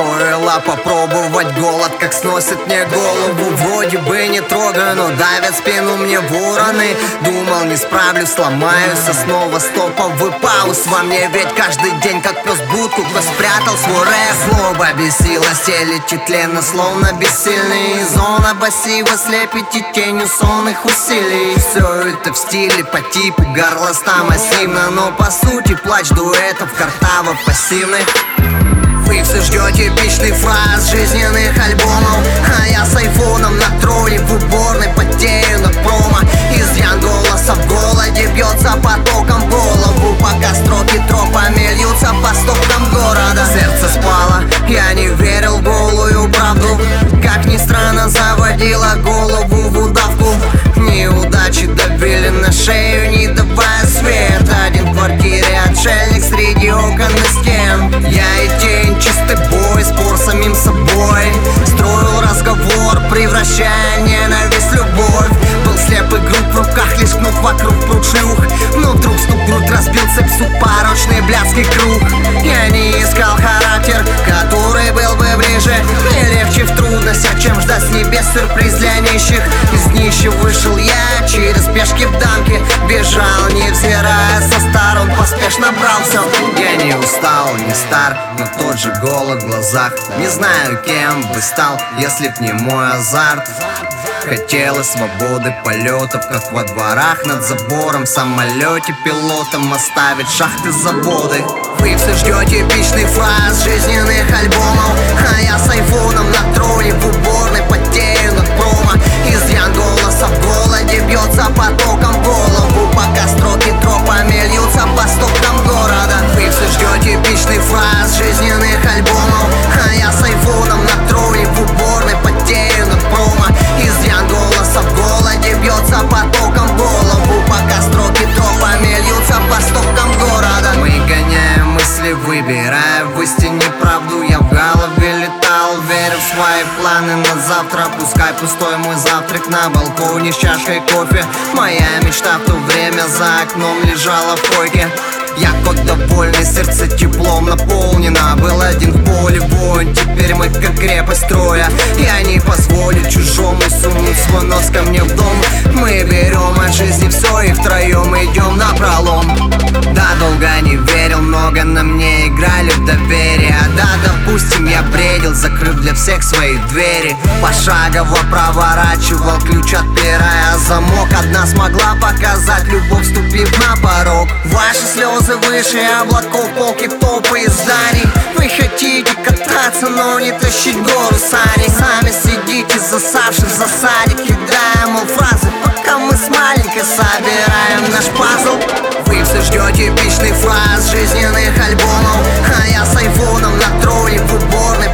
Стоило попробовать голод, как сносит мне голову. Вроде бы не трогаю, но давят спину мне вороны. Думал, не справлюсь, сломаюсь, а снова стоповый пауз во мне. Ведь каждый день, как пес будку, кто спрятал свой рэп. Злоба бесила, стелите тленно, словно бессильный. Зона пассива слепит и тенью сонных усилий. Все это в стиле по типу горлоста массивно, но по сути плач дуэтов картаво-пассивных. Вы все ждете эпичных фраз жизненных альбомов, а я с айфоном на троне в уборной потею над промо. Изъян голоса в голоде бьется потоком в голову, пока строки тропами льются по стопкам города. Сердце спало, я не верил в голую правду. Как ни странно, заводила голову в удавку. Неудачи давили на шею, не давая свет. Один в квартире, отшельник среди окон и стен. Я и тень, чистый бой, спор с самим собой. Строил разговор, превращая ненависть в любовь. Был слепый грудь в руках, лишь кнут вокруг пруд шлюх. Но вдруг стук грудь разбил цепь, порочный блядский круг. Я не искал характер, который был бы ближе. Мне легче в трудностях, чем ждать с небес сюрприз для нищих. Из нищих вышел я, через пешки в дамке бежал, невзирая со сторон, поспешно брал все. Я не устал, не стар, но тот же голод в глазах. Не знаю, кем бы стал, если б не мой азарт. Хотелось свободы полетов, как во дворах над забором. В самолете пилотом оставить шахты, заводы. Вы все ждете эпичных фраз жизненных альбомов, а я с айфоном на троне в уборной потею над промо. Изъян голоса в голоде бьется потоком в голову, пока строки тропами льются по стопкам города. Вы все ждете эпичных фраз жизненных альбомов, а я с айфоном на троне в уборной потею над промо. Изъян голоса в голоде бьется потоком в голову, пока строки тропами льются по стопкам города. Мы гоняем мысли, выбирая в истине правду. Я в голове летал, верю в свои планы на завтра. Пускай пустой мой завтрак на балконе с чашкой кофе. Моя мечта в то время за окном лежала в койке. Я кот довольный, сердце теплом наполнено. Был один в поле воин, теперь мы как крепость строя. Я не позволю чужому сунуть свой нос ко мне в дом. Мы берем от жизни все и втроем идем напролом. Да, долго не верил, много на мне играли в доверие. Да, допустим, я бредил, закрыв для всех свои двери. Пошагово проворачивал ключ, отпирая замок. Одна смогла показать любовь, вступив на порог. Ваши слезы выше облаков, полки топы и зданий. Вы хотите кататься, но не тащить гору сани. Сами сидите засавши в засаде, кидаем мол фразы, пока мы с маленькой собираем наш пазл. Вы все ждете эпичных фраз жизненных альбомов, а я с айфоном на троне в уборной